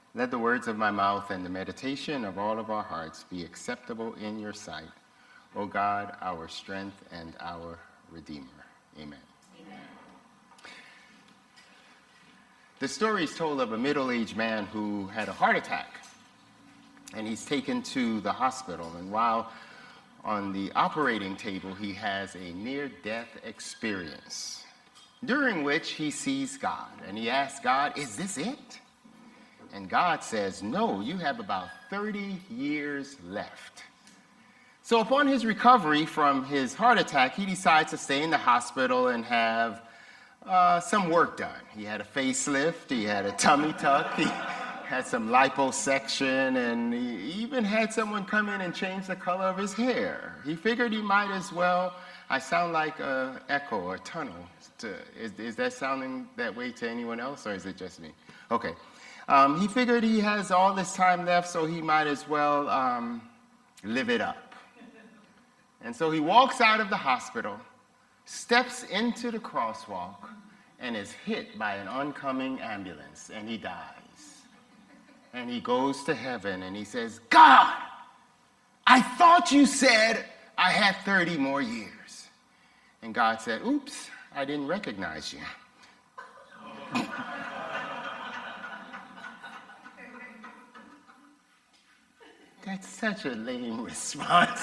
Let the words of my mouth and the meditation of all of our hearts be acceptable in your sight, O God, our strength and our Redeemer. Amen. Amen. The story is told of a middle-aged man who had a heart attack, and he's taken to the hospital. And while on the operating table, he has a near-death experience, during which he sees God, and he asks God, "Is this it?" And God says, "No, you have about 30 years left." So upon his recovery from his heart attack, he decides to stay in the hospital and have some work done. He had a facelift, he had a tummy tuck, he had some liposuction, and he even had someone come in and change the color of his hair. He figured he might as well. I sound like an echo or tunnel. Is that sounding that way to anyone else, or is it just me? Okay. He figured he has all this time left, so he might as well live it up. And so he walks out of the hospital, steps into the crosswalk, and is hit by an oncoming ambulance, and he dies. And he goes to heaven, and he says, "God, I thought you said I had 30 more years." And God said, "Oops, I didn't recognize you." That's such a lame response.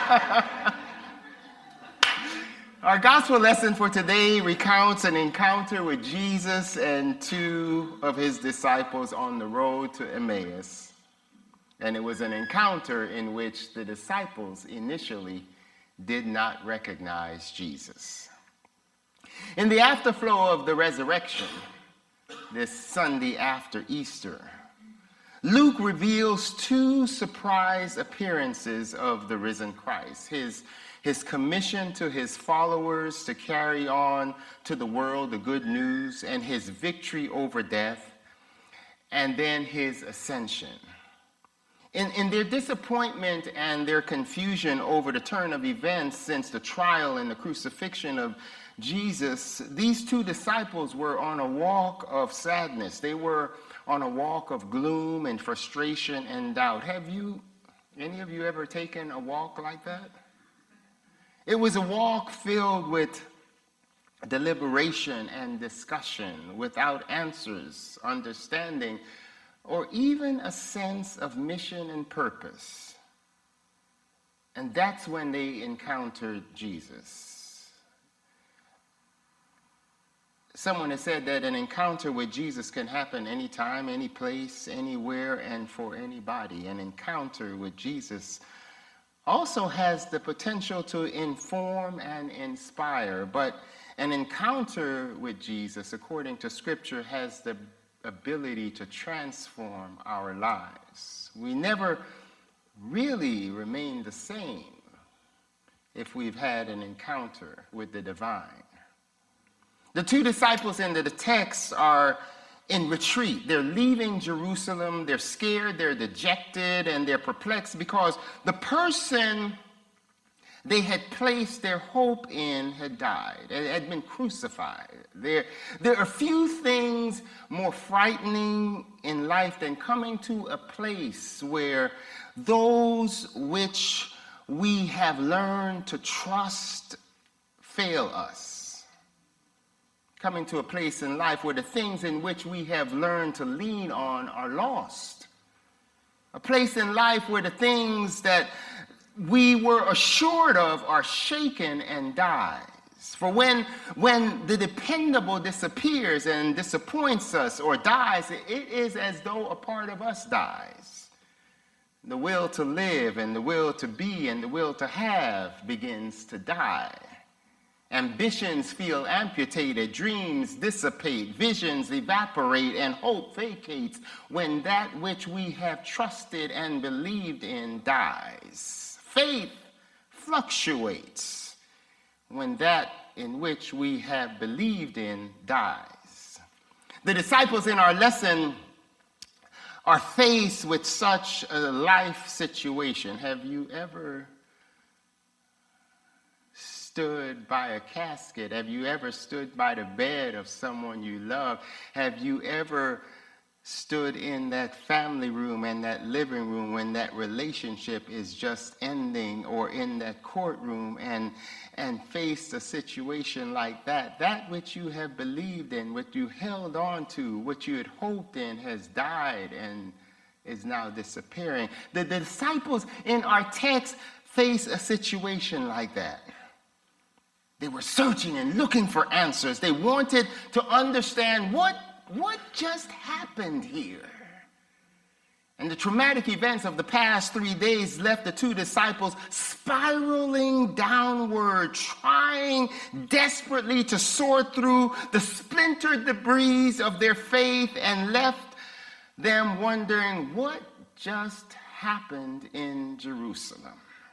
Our gospel lesson for today recounts an encounter with Jesus and two of his disciples on the road to Emmaus. And it was an encounter in which the disciples initially did not recognize Jesus. In the afterflow of the resurrection, this Sunday after Easter, Luke reveals two surprise appearances of the risen Christ. His commission to his followers to carry on to the world the good news, and his victory over death, and then his ascension. In their disappointment and their confusion over the turn of events since the trial and the crucifixion of Jesus, these two disciples were on a walk of sadness. They were on a walk of gloom and frustration and doubt. Have any of you ever taken a walk like that? It was a walk filled with deliberation and discussion, without answers, understanding, or even a sense of mission and purpose. And that's when they encountered Jesus. Someone has said that an encounter with Jesus can happen anytime, any place, anywhere, and for anybody. An encounter with Jesus also has the potential to inform and inspire, but an encounter with Jesus, according to Scripture, has the ability to transform our lives. We never really remain the same if we've had an encounter with the divine. The two disciples in the text are in retreat. They're leaving Jerusalem. They're scared, they're dejected, and they're perplexed because the person they had placed their hope in had died, had been crucified. There are few things more frightening in life than coming to a place where those which we have learned to trust fail us. Coming to a place in life where the things in which we have learned to lean on are lost. A place in life where the things that we were assured of are shaken and dies. For when the dependable disappears and disappoints us or dies, it is as though a part of us dies. The will to live and the will to be and the will to have begins to die. Ambitions feel amputated, dreams dissipate, visions evaporate, and hope vacates when that which we have trusted and believed in dies. Faith fluctuates when that in which we have believed in dies. The disciples in our lesson are faced with such a life situation. Have you ever stood by a casket? Have you ever stood by the bed of someone you love? Have you ever stood in that family room and that living room when that relationship is just ending, or in that courtroom and faced a situation like that, that which you have believed in, what you held on to, what you had hoped in has died and is now disappearing. The disciples in our text face a situation like that. They were searching and looking for answers. They wanted to understand what just happened here. And the traumatic events of the past 3 days left the two disciples spiraling downward, trying desperately to sort through the splintered debris of their faith, and left them wondering what just happened in Jerusalem.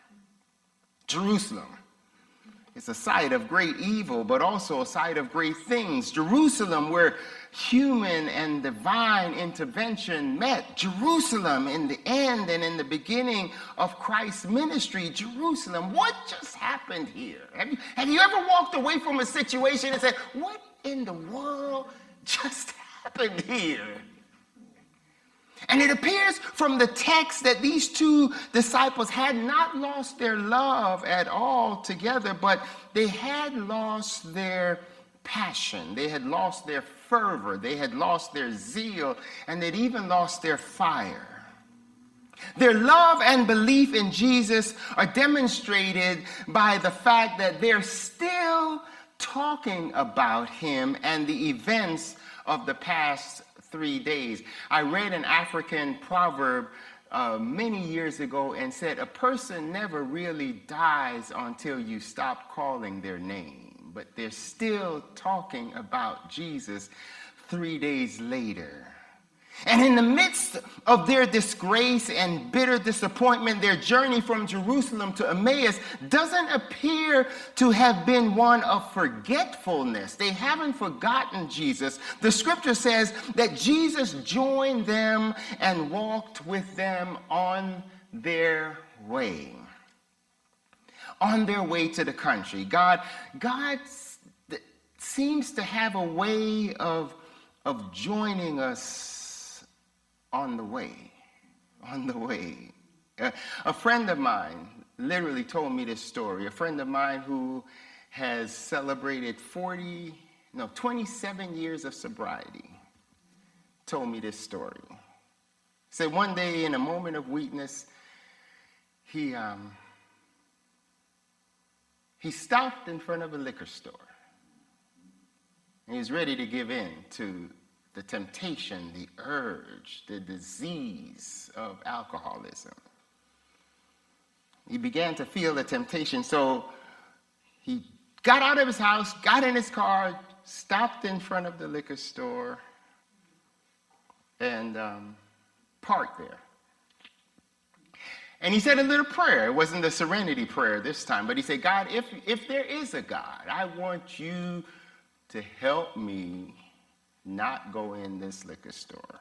Jerusalem. It's a site of great evil, but also a site of great things. Jerusalem, where human and divine intervention met. Jerusalem in the end and in the beginning of Christ's ministry. Jerusalem, what just happened here? Have you ever walked away from a situation and said, what in the world just happened here? And it appears from the text that these two disciples had not lost their love at all together, but they had lost their passion. They had lost their fervor. They had lost their zeal, and they'd even lost their fire. Their love and belief in Jesus are demonstrated by the fact that they're still talking about him and the events of the past 3 days. I read an African proverb many years ago and said, a person never really dies until you stop calling their name. But they're still talking about Jesus 3 days later. And in the midst of their disgrace and bitter disappointment, their journey from Jerusalem to Emmaus doesn't appear to have been one of forgetfulness. They haven't forgotten Jesus. The scripture says that Jesus joined them and walked with them on their way. On their way to the country. God seems to have a way of joining us on the way. A friend of mine literally told me this story. A friend of mine who has celebrated 27 years of sobriety told me this story. He said one day in a moment of weakness, he stopped in front of a liquor store. And he was ready to give in to the temptation, the urge, the disease of alcoholism. He began to feel the temptation, so he got out of his house, got in his car, stopped in front of the liquor store, and parked there. And he said a little prayer. It wasn't the serenity prayer this time, but he said, God, if there is a God, I want you to help me not go in this liquor store.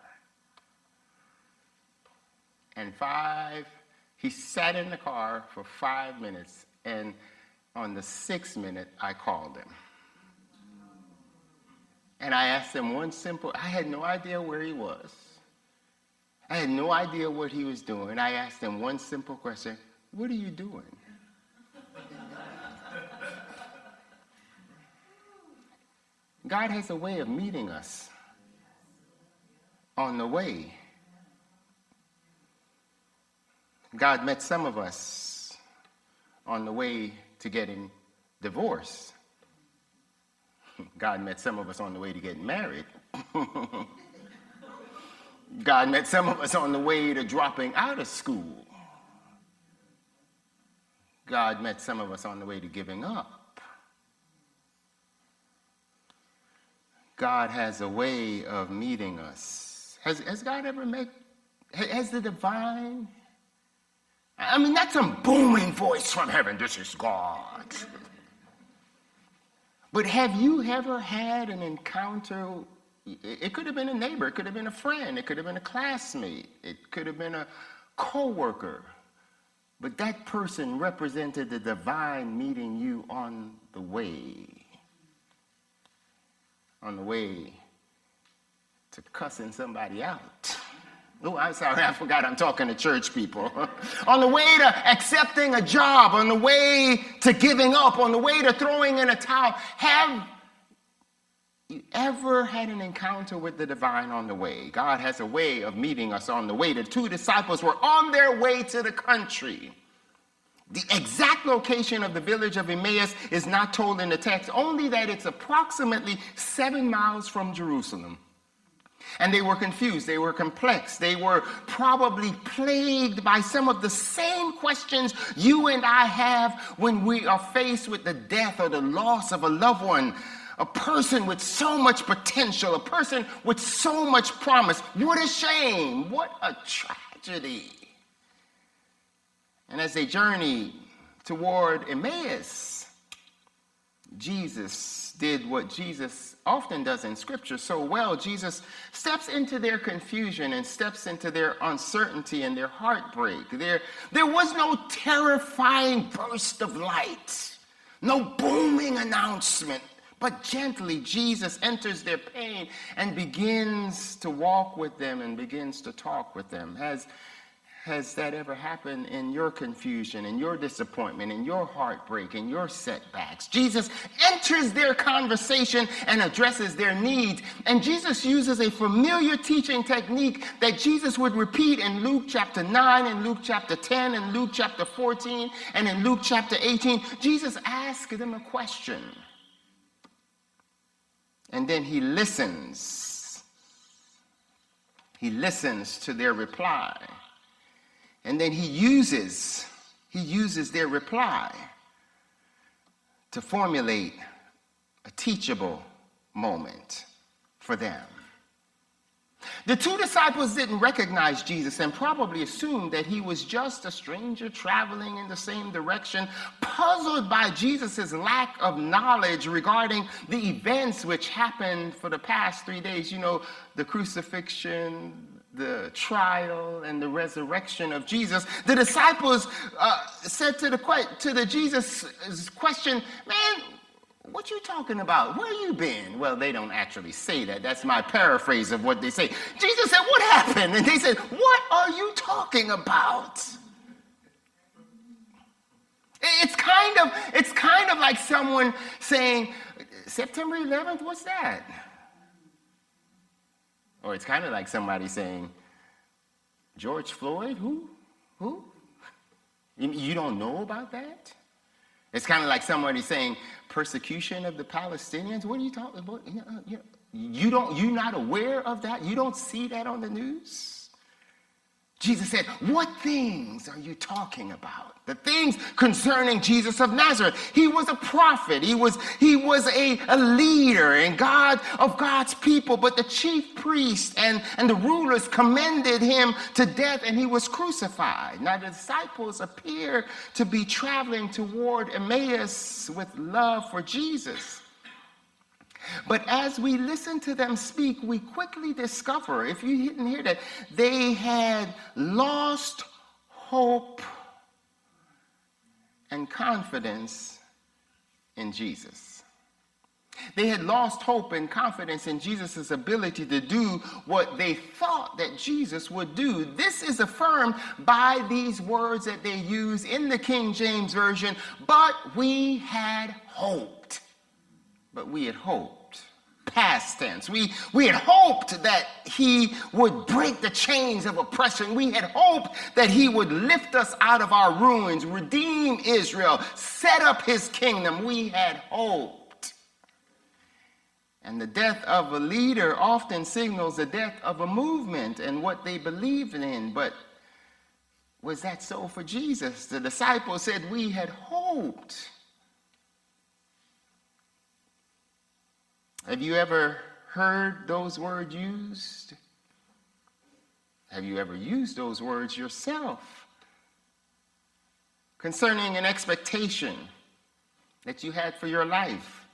And he sat in the car for 5 minutes, and on the 6th minute, I called him. And I asked him I had no idea where he was. I had no idea what he was doing. I asked him one simple question, what are you doing? God has a way of meeting us on the way. God met some of us on the way to getting divorced. God met some of us on the way to getting married. God met some of us on the way to dropping out of school. God met some of us on the way to giving up. God has a way of meeting us. Has God ever has the divine? I mean, not some booming voice from heaven, this is God. But have you ever had an encounter? It could have been a neighbor, it could have been a friend, it could have been a classmate, it could have been a co-worker. But that person represented the divine meeting you on the way to cussing somebody out. Oh, I'm sorry, I forgot I'm talking to church people. On the way to accepting a job, on the way to giving up, on the way to throwing in a towel. Have you ever had an encounter with the divine on the way? God has a way of meeting us on the way. The two disciples were on their way to the country. The exact location of the village of Emmaus is not told in the text, only that it's approximately 7 miles from Jerusalem. And they were confused, they were complex, they were probably plagued by some of the same questions you and I have when we are faced with the death or the loss of a loved one, a person with so much potential, a person with so much promise. What a shame, what a tragedy. And as they journey toward Emmaus, Jesus did what Jesus often does in Scripture so well. Jesus steps into their confusion and steps into their uncertainty and their heartbreak. There was no terrifying burst of light, no booming announcement, but gently Jesus enters their pain and begins to walk with them and begins to talk with them. Has that ever happened in your confusion, in your disappointment, in your heartbreak, in your setbacks? Jesus enters their conversation and addresses their needs. And Jesus uses a familiar teaching technique that Jesus would repeat in Luke chapter 9, in Luke chapter 10, in Luke chapter 14, and in Luke chapter 18. Jesus asks them a question. And then he listens. He listens to their reply. And then he uses their reply to formulate a teachable moment for them. The two disciples didn't recognize Jesus and probably assumed that he was just a stranger traveling in the same direction, puzzled by Jesus' lack of knowledge regarding the events which happened for the past 3 days. You know, the crucifixion, the trial, and the resurrection of Jesus. The disciples said to Jesus' question, "Man, what you talking about? Where you been?" Well, they don't actually say that. That's my paraphrase of what they say. Jesus said, "What happened?" And they said, "What are you talking about?" It's kind of like someone saying, "September 11th, what's that?" Or it's kind of like somebody saying, "George Floyd, who? You don't know about that?" It's kind of like somebody saying, "Persecution of the Palestinians, what are you talking about? You're not aware of that? You don't see that on the news?" Jesus said, "What things are you talking about?" The things concerning Jesus of Nazareth. He was a prophet. He was a leader and God of God's people. But the chief priests and the rulers commended him to death, and he was crucified. Now the disciples appear to be traveling toward Emmaus with love for Jesus. But as we listen to them speak, we quickly discover, if you didn't hear that, they had lost hope and confidence in Jesus. They had lost hope and confidence in Jesus' ability to do what they thought that Jesus would do. This is affirmed by these words that they use in the King James Version, "But we had hoped." But we had hoped. Past tense. We had hoped that he would break the chains of oppression. We had hoped that he would lift us out of our ruins, redeem Israel, set up his kingdom. We had hoped. And the death of a leader often signals the death of a movement and what they believed in. But was that so for Jesus? The disciples said, "We had hoped." Have you ever heard those words used? Have you ever used those words yourself concerning an expectation that you had for your life?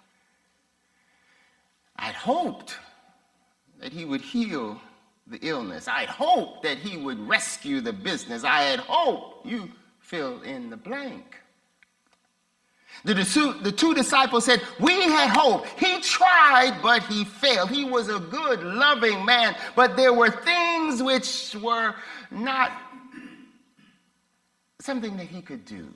I'd hoped that he would heal the illness. I'd hoped that he would rescue the business. I had hoped. You fill in the blank. The two disciples said, we had hope. He tried, but he failed. He was a good, loving man, but there were things which were not something that he could do.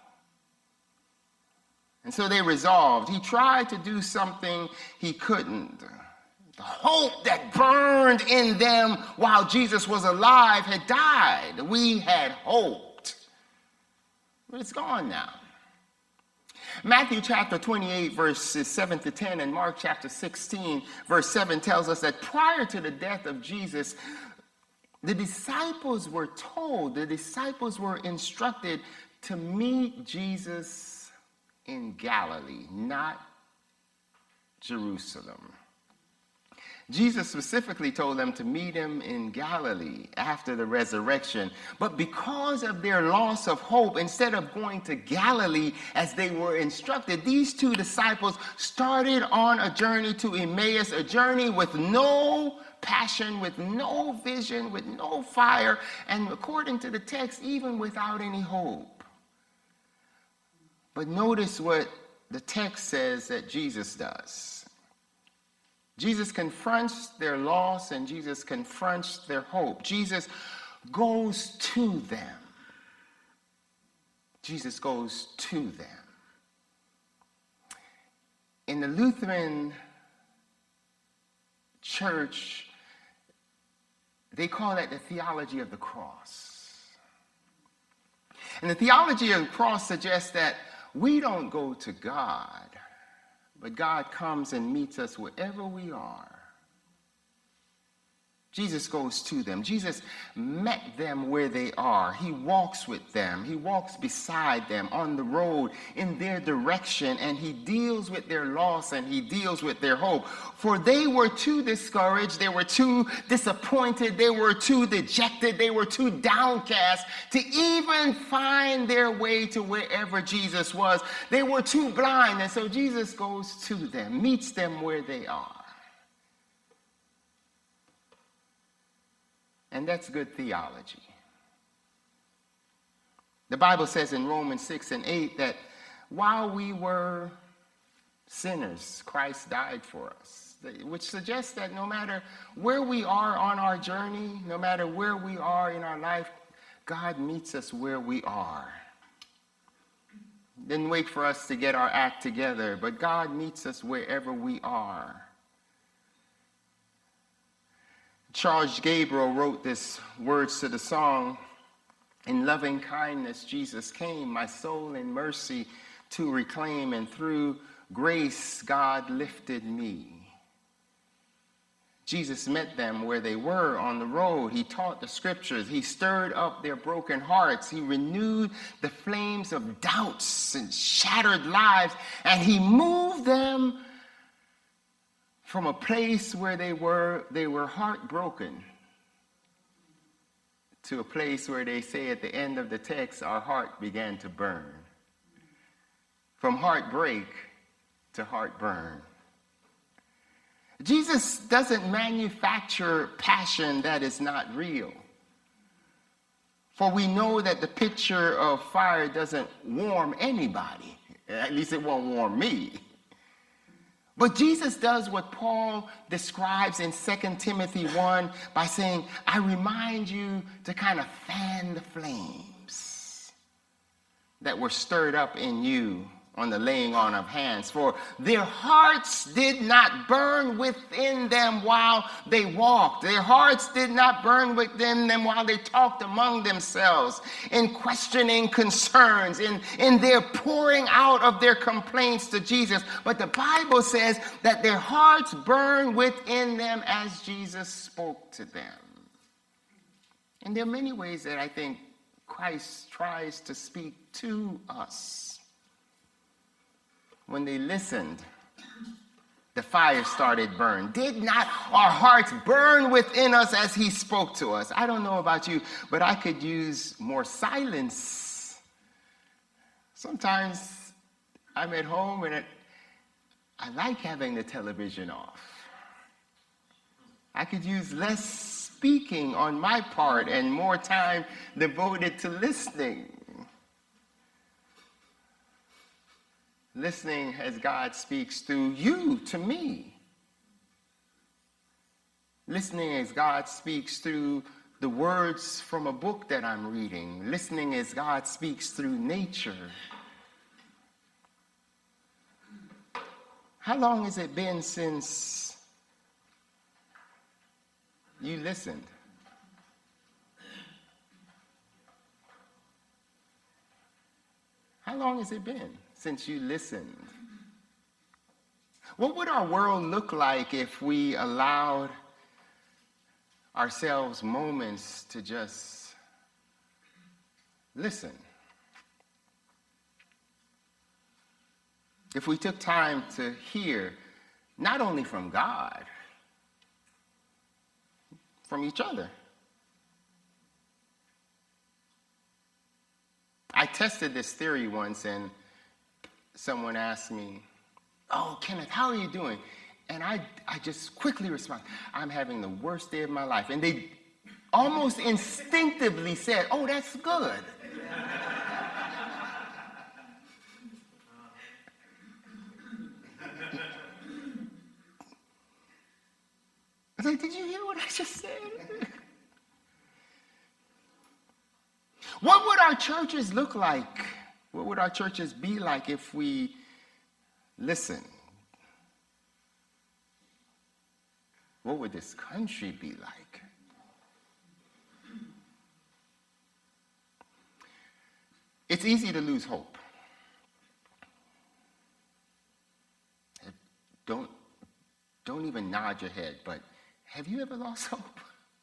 And so they resolved. He tried to do something he couldn't. The hope that burned in them while Jesus was alive had died. We had hoped, but it's gone now. Matthew chapter 28, verses 7 to 10, and Mark chapter 16, verse 7 tells us that prior to the death of Jesus, the disciples were instructed to meet Jesus in Galilee, not Jerusalem. Jesus specifically told them to meet him in Galilee after the resurrection. But because of their loss of hope, instead of going to Galilee as they were instructed, these two disciples started on a journey to Emmaus, a journey with no passion, with no vision, with no fire, and according to the text, even without any hope. But notice what the text says that Jesus does. Jesus confronts their loss and Jesus confronts their hope. Jesus goes to them. Jesus goes to them. In the Lutheran Church, they call that the theology of the cross. And the theology of the cross suggests that we don't go to God, but God comes and meets us wherever we are. Jesus goes to them. Jesus met them where they are. He walks with them. He walks beside them on the road in their direction, and he deals with their loss and he deals with their hope. For they were too discouraged, they were too disappointed, they were too dejected, they were too downcast to even find their way to wherever Jesus was. They were too blind, and so Jesus goes to them, meets them where they are. And that's good theology. The Bible says in Romans 6 and 8 that while we were sinners, Christ died for us, which suggests that no matter where we are on our journey, no matter where we are in our life, God meets us where we are. Didn't wait for us to get our act together, but God meets us wherever we are. Charles Gabriel wrote this words to the song, "In loving kindness Jesus came, my soul in mercy to reclaim, and through grace God lifted me." Jesus met them where they were on the road. He taught the scriptures. He stirred up their broken hearts. He renewed the flames of doubts and shattered lives, and he moved them from a place where they were heartbroken to a place where they say at the end of the text, our heart began to burn. From heartbreak to heartburn. Jesus doesn't manufacture passion that is not real. For we know that the picture of fire doesn't warm anybody. At least it won't warm me. But Jesus does what Paul describes in 2 Timothy 1 by saying, I remind you to kind of fan the flames that were stirred up in you on the laying on of hands. For their hearts did not burn within them while they walked. Their hearts did not burn within them while they talked among themselves in questioning concerns, in their pouring out of their complaints to Jesus. But the Bible says that their hearts burned within them as Jesus spoke to them. And there are many ways that I think Christ tries to speak to us. When they listened, the fire started burning. Did not our hearts burn within us as he spoke to us? I don't know about you, but I could use more silence. Sometimes I'm at home and I like having the television off. I could use less speaking on my part and more time devoted to listening. Listening as God speaks through you to me. Listening as God speaks through the words from a book that I'm reading. Listening as God speaks through nature. How long has it been since you listened? How long has it been since you listened? What would our world look like if we allowed ourselves moments to just listen? If we took time to hear, not only from God, from each other. I tested this theory once, and someone asked me, "Oh, Kenneth, how are you doing?" And I just quickly responded, "I'm having the worst day of my life." And they almost instinctively said, "Oh, that's good." I was like, "Did you hear what I just said?" What would our churches look like? What would our churches be like if we listen? What would this country be like? It's easy to lose hope. Don't even nod your head, but have you ever lost hope?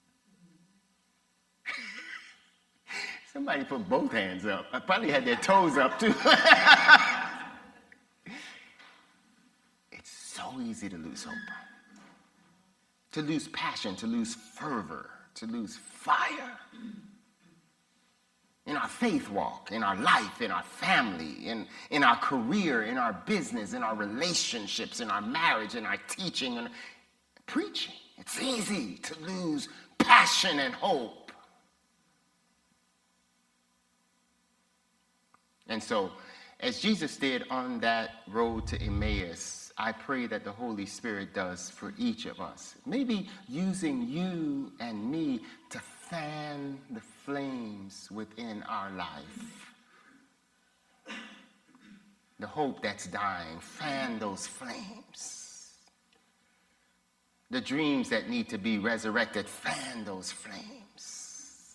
Somebody put both hands up. I probably had their toes up too. It's so easy to lose hope. To lose passion, to lose fervor, to lose fire. In our faith walk, in our life, in our family, in our career, in our business, in our relationships, in our marriage, in our teaching and preaching. It's easy to lose passion and hope. And so, as Jesus did on that road to Emmaus, I pray that the Holy Spirit does for each of us. Maybe using you and me to fan the flames within our life. The hope that's dying, fan those flames. The dreams that need to be resurrected, fan those flames.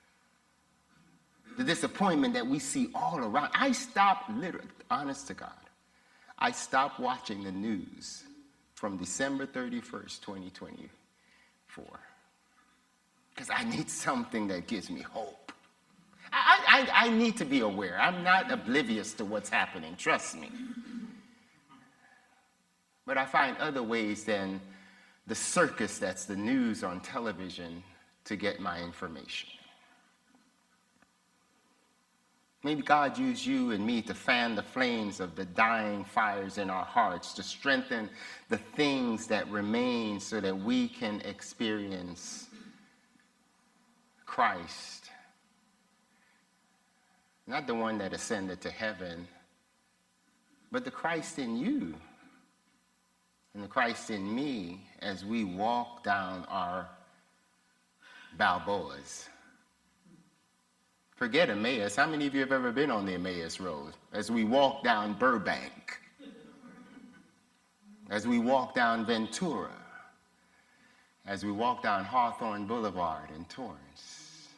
The disappointment that we see all around. I stopped, literally, honest to God, I stopped watching the news from December 31st, 2024. Because I need something that gives me hope. I need to be aware. I'm not oblivious to what's happening, trust me. But I find other ways than the circus that's the news on television to get my information. Maybe God used you and me to fan the flames of the dying fires in our hearts, to strengthen the things that remain so that we can experience Christ. Not the one that ascended to heaven, but the Christ in you and the Christ in me as we walk down our Balboas. Forget Emmaus. How many of you have ever been on the Emmaus Road? As we walk down Burbank, as we walk down Ventura, as we walk down Hawthorne Boulevard in Torrance.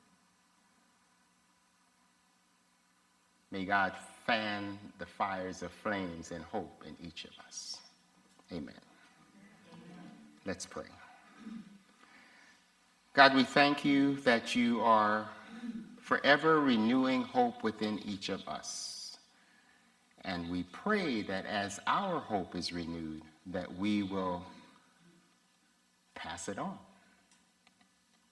May God fan the fires of flames and hope in each of us. Amen. Let's pray. God, we thank you that you are forever renewing hope within each of us. And we pray that as our hope is renewed, that we will pass it on.